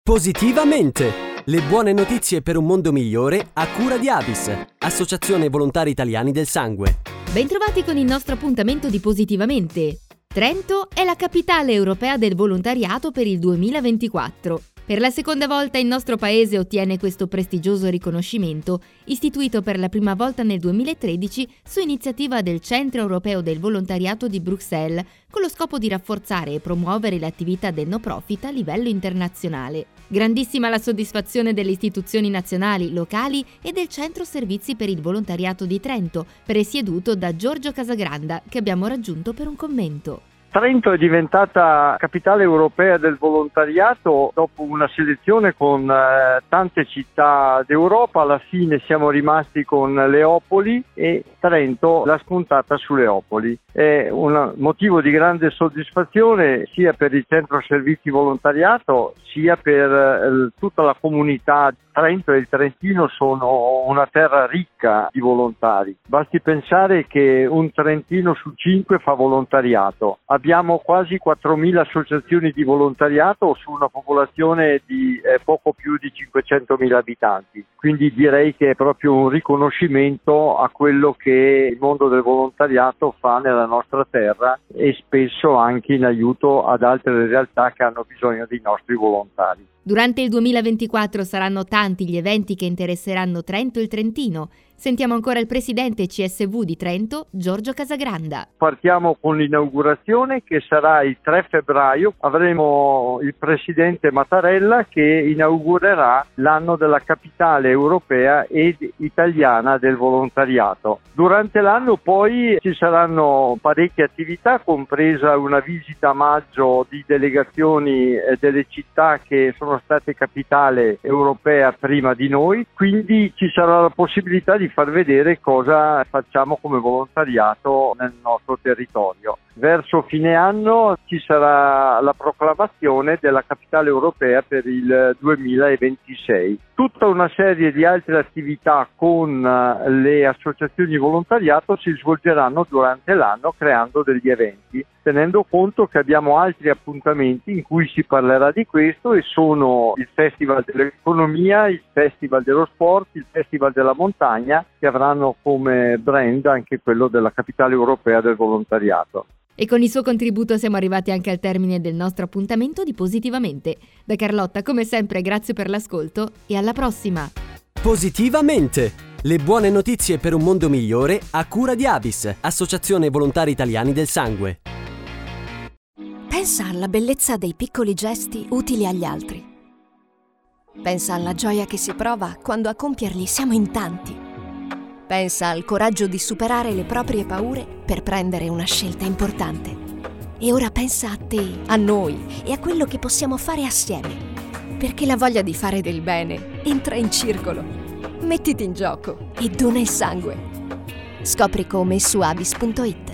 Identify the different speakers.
Speaker 1: Positivamente! Le buone notizie per un mondo migliore a cura di Avis, Associazione Volontari Italiani del Sangue.
Speaker 2: Bentrovati con il nostro appuntamento di Positivamente. Trento è la capitale europea del volontariato per il 2024. Per la seconda volta il nostro paese ottiene questo prestigioso riconoscimento, istituito per la prima volta nel 2013 su iniziativa del Centro Europeo del Volontariato di Bruxelles, con lo scopo di rafforzare e promuovere le attività del no profit a livello internazionale. Grandissima la soddisfazione delle istituzioni nazionali, locali e del Centro Servizi per il Volontariato di Trento, presieduto da Giorgio Casagranda, che abbiamo raggiunto per un commento.
Speaker 3: Trento è diventata capitale europea del volontariato dopo una selezione con tante città d'Europa. Alla fine siamo rimasti con Leopoli e Trento l'ha spuntata su Leopoli. È un motivo di grande soddisfazione sia per il centro servizi volontariato sia per tutta la comunità. Trento e il Trentino sono una terra ricca di volontari. Basti pensare che un trentino su 5 fa volontariato. Abbiamo quasi 4.000 associazioni di volontariato su una popolazione di poco più di 500.000 abitanti. Quindi direi che è proprio un riconoscimento a quello che il mondo del volontariato fa nella nostra terra e spesso anche in aiuto ad altre realtà che hanno bisogno dei nostri volontari.
Speaker 2: Durante il 2024 saranno tanti gli eventi che interesseranno Trento e il Trentino. Sentiamo ancora il presidente CSV di Trento, Giorgio Casagranda.
Speaker 3: Partiamo con l'inaugurazione che sarà il 3 febbraio. Avremo il presidente Mattarella che inaugurerà l'anno della capitale europea ed italiana del volontariato. Durante l'anno poi ci saranno parecchie attività, compresa una visita a maggio di delegazioni delle città che sono state capitale europea prima di noi, quindi ci sarà la possibilità di far vedere cosa facciamo come volontariato nel nostro territorio. Verso fine anno ci sarà la proclamazione della capitale europea per il 2026. Tutta una serie di altre attività con le associazioni di volontariato si svolgeranno durante l'anno creando degli eventi, tenendo conto che abbiamo altri appuntamenti in cui si parlerà di questo e sono il Festival dell'Economia, il Festival dello Sport, il Festival della Montagna, che avranno come brand anche quello della capitale europea del volontariato.
Speaker 2: E con il suo contributo siamo arrivati anche al termine del nostro appuntamento di Positivamente. Da Carlotta, come sempre, grazie per l'ascolto e alla prossima!
Speaker 1: Positivamente! Le buone notizie per un mondo migliore a cura di Avis, Associazione Volontari Italiani del Sangue.
Speaker 4: Pensa alla bellezza dei piccoli gesti utili agli altri. Pensa alla gioia che si prova quando a compierli siamo in tanti. Pensa al coraggio di superare le proprie paure per prendere una scelta importante. E ora pensa a te, a noi e a quello che possiamo fare assieme. Perché la voglia di fare del bene entra in circolo. Mettiti in gioco e dona il sangue. Scopri come su avis.it.